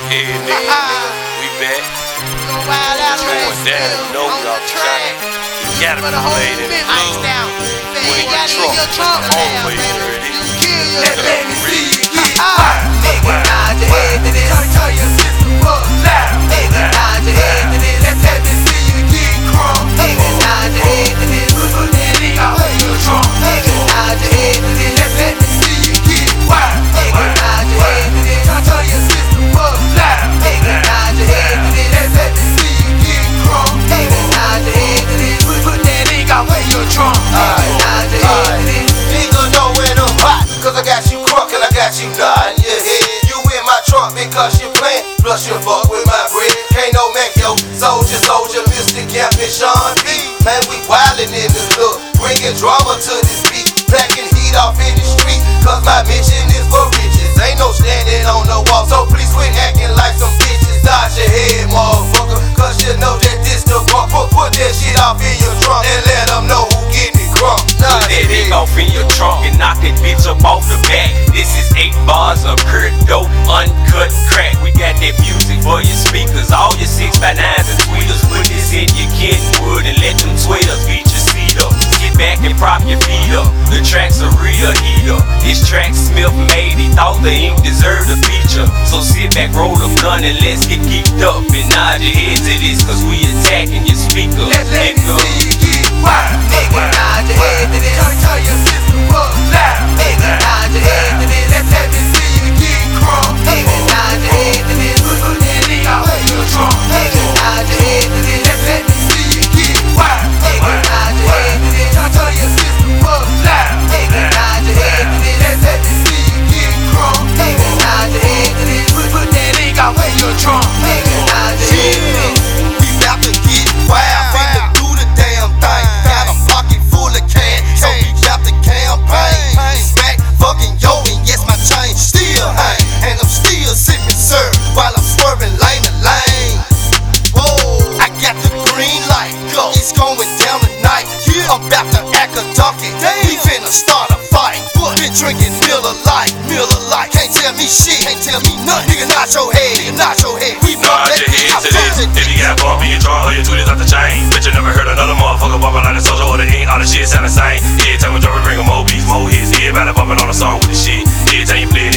Yeah, nigga, we back. Going down, no off the track. You gotta be played in the club. When you trunk, always where it is. Let me see you get wild. Nigga, nod your head to this. Tell your sister fuck loud. Nigga, nod your head to this. Let me see you get crunk. Nigga, nod your head to this. Put that nigga away your trunk. Nigga, nod your head to this. Let me see you get wild. Nigga, nod your head to this. Tell your sister fuck loud. Nigga, nod your head to this. Let me see you get crunk. Nigga, nod your head to this. Put that nigga away your trunk. Nigga, nod your head to this. Nigga know when I'm hot, cause I got you crunk and I got you nodding your head. You in my trunk because you playing, plus you fuck with my bread. Can't no make yo, soldier, Mr. Captain Sean B. Man, we wildin' in the club, bringing drama to this beat. Packing heat off in the street, cause my mission is for riches. Ain't no standing on the wall, so please quit acting like some bitches. Dodge your head, motherfucker, cause you know that this the bump. Put that shit off in your trunk and let them know who getting it crunk. Put that dick off in your trunk and knock that bitch up off the back. This is 8 bars of pure dope, uncut crack. We got that music for your speakers, all your 6x9s and tweeters. Put this in your Kenwood and let them tweeters beat your seat up. Get back and prop your feet up. The track's a real heater. This track Smith made, he thought the ink deserved a feature. So sit back, roll a gun and let's get geeked up and nod your head to this, cause we attacking your speaker. Let me see you get wild. Nigga, nod your head to this. Tell your sister fuck loud. Nigga, nod your head to this. Let me see you get crunk. Nigga, nod your head to this. Put that nigga away your trunk. Nigga, nod your head to this. Let me see you get wild. Nigga, nod your head to this. Tell your sister fuck loud. Nigga, nod your head to this. Let me see you get crunk. Nigga, nod your head to this. Put that nigga away your trunk. Nigga, nod your head to this. We bout to get wild, finna do the damn thing. Got a pocket full of cash, so we got the campaign. Smack fucking yo, and yes, my chain still hang. And I'm still sipping syrup while I'm swerving lane to lane. Whoa, I got the green light, go. It's going down tonight. I'm about to act a donkey. We finna start a fight. Been drinking Miller Lite. Can't tell me shit, can't tell me nothing. Nigga, nod your head, We nod your head to this. If you got bump in your trunk or your tweet is off the chain, bet you never heard another motherfucker bumping like a soldier or the ink. All the shit sound the same. Every time we drop it, bring more beats, more hits. Everybody bumping on the song with the shit. Every time you play it,